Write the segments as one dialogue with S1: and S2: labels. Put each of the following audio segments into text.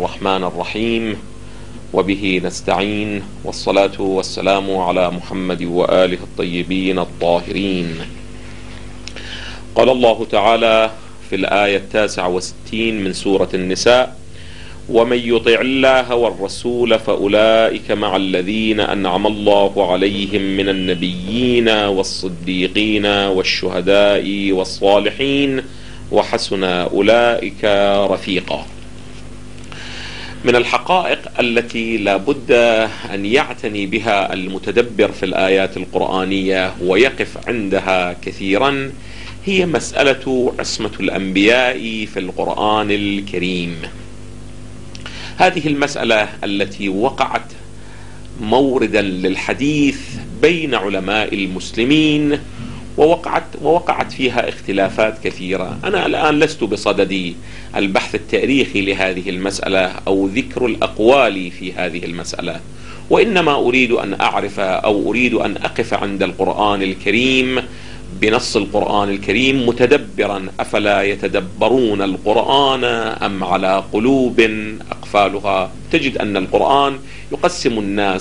S1: الرحمن الرحيم، وبه نستعين، والصلاة والسلام على محمد وآله الطيبين الطاهرين. قال الله تعالى في الآية 69 من سورة النساء: ومن يطع الله والرسول فأولئك مع الذين أنعم الله عليهم من النبيين والصديقين والشهداء والصالحين وحسن أولئك رفيقا. من الحقائق التي لا بد أن يعتني بها المتدبر في الآيات القرآنية ويقف عندها كثيرا هي مسألة عصمة الأنبياء في القرآن الكريم. هذه المسألة التي وقعت موردا للحديث بين علماء المسلمين ووقعت فيها اختلافات كثيرة. أنا الآن لست بصدد البحث التاريخي لهذه المسألة أو ذكر الأقوال في هذه المسألة، وإنما أريد أن أعرف أو أريد أن أقف عند القرآن الكريم بنص القرآن الكريم متدبرا: أفلا يتدبرون القرآن أم على قلوب أقفالها؟ تجد أن القرآن يقسم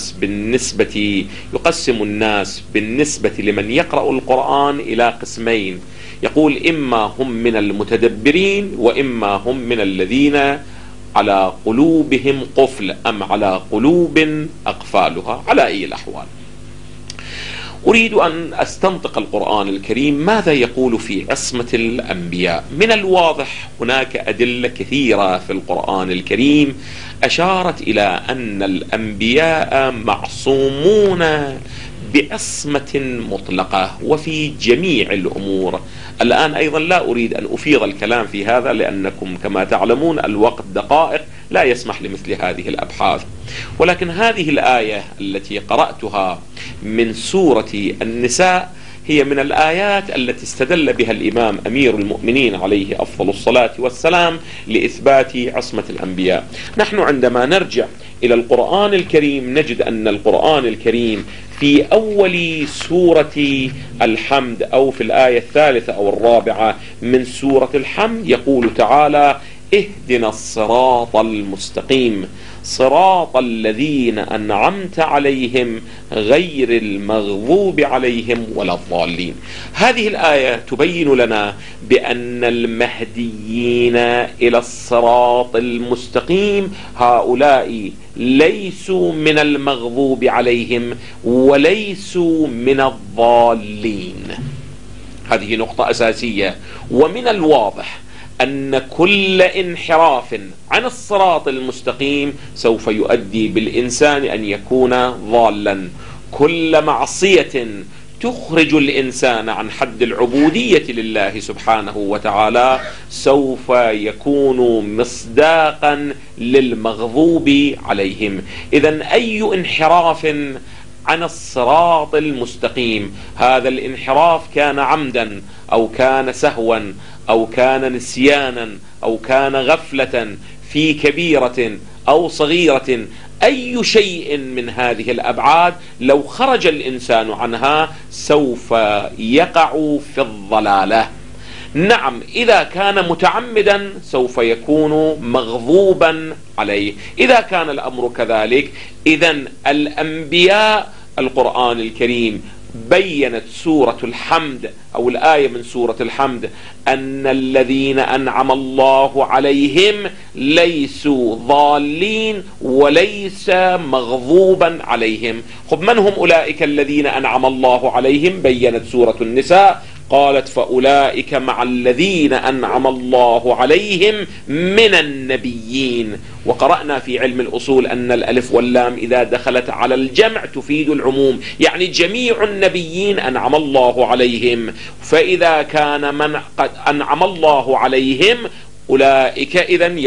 S1: الناس بالنسبة لمن يقرأ القرآن إلى قسمين، يقول: إما هم من المتدبرين وإما هم من الذين على قلوبهم قفل أم على قلوب أقفالها. على أي الأحوال أريد أن أستنطق القرآن الكريم ماذا يقول في عصمة الأنبياء. من الواضح هناك أدلة كثيرة في القرآن الكريم أشارت إلى أن الأنبياء معصومون بعصمة مطلقة وفي جميع الأمور. الآن أيضا لا أريد أن أفيض الكلام في هذا لأنكم كما تعلمون الوقت دقائق لا يسمح لمثل هذه الأبحاث، ولكن هذه الآية التي قرأتها من سورة النساء هي من الآيات التي استدل بها الإمام أمير المؤمنين عليه أفضل الصلاة والسلام لإثبات عصمة الأنبياء. نحن عندما نرجع إلى القرآن الكريم نجد أن القرآن الكريم في أول سورة الحمد أو في الآية 3 أو 4 من سورة الحمد يقول تعالى: اهدنا الصراط المستقيم صراط الذين أنعمت عليهم غير المغضوب عليهم ولا الضالين. هذه الآية تبين لنا بأن المهديين إلى الصراط المستقيم هؤلاء ليسوا من المغضوب عليهم وليسوا من الضالين. هذه نقطة أساسية. ومن الواضح أن كل انحراف عن الصراط المستقيم سوف يؤدي بالإنسان أن يكون ضالا. كل معصية تخرج الإنسان عن حد العبودية لله سبحانه وتعالى سوف يكون مصداقا للمغضوب عليهم. إذن أي انحراف عن الصراط المستقيم، هذا الانحراف كان عمدا أو كان سهوا أو كان نسيانا أو كان غفلة في كبيرة أو صغيرة، أي شيء من هذه الأبعاد لو خرج الإنسان عنها سوف يقع في الضلالة. نعم، إذا كان متعمدا سوف يكون مغضوبا عليه. إذا كان الأمر كذلك إذن الأنبياء القرآن الكريم بيّنت سورة الحمد أو الآية من سورة الحمد أن الذين أنعم الله عليهم ليسوا ضالين وليس مغضوبا عليهم. خب من هم أولئك الذين أنعم الله عليهم؟ بيّنت سورة النساء قالت: فأولئك مع الذين أنعم الله عليهم من النبيين. وقرأنا في علم الأصول أن الألف واللام إذا دخلت على الجمع تفيد العموم، يعني جميع النبيين أنعم الله عليهم. فإذا كان من قد أنعم الله عليهم أولئك إذن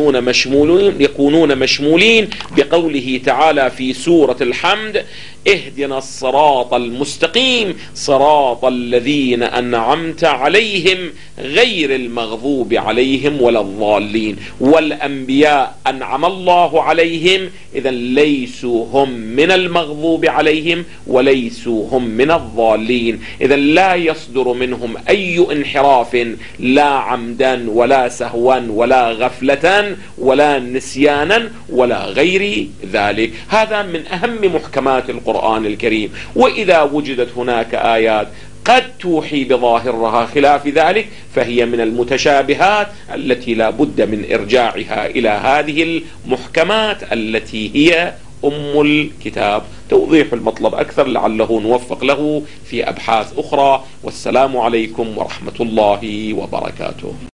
S1: يكونون مشمولين بقوله تعالى في سورة الحمد: اهدنا الصراط المستقيم صراط الذين أنعمت عليهم غير المغضوب عليهم ولا الضالين. والأنبياء أنعم الله عليهم إذن ليسوا هم من المغضوب عليهم وليسوا هم من الضالين. إذن لا يصدر منهم أي انحراف لا عمدا ولا سهوا لهوا ولا غفلة ولا نسيانا ولا غير ذلك. هذا من أهم محكمات القرآن الكريم. وإذا وجدت هناك آيات قد توحي بظاهرها خلاف ذلك فهي من المتشابهات التي لا بد من إرجاعها إلى هذه المحكمات التي هي أم الكتاب. توضيح المطلب أكثر لعله نوفق له في أبحاث أخرى. والسلام عليكم ورحمة الله وبركاته.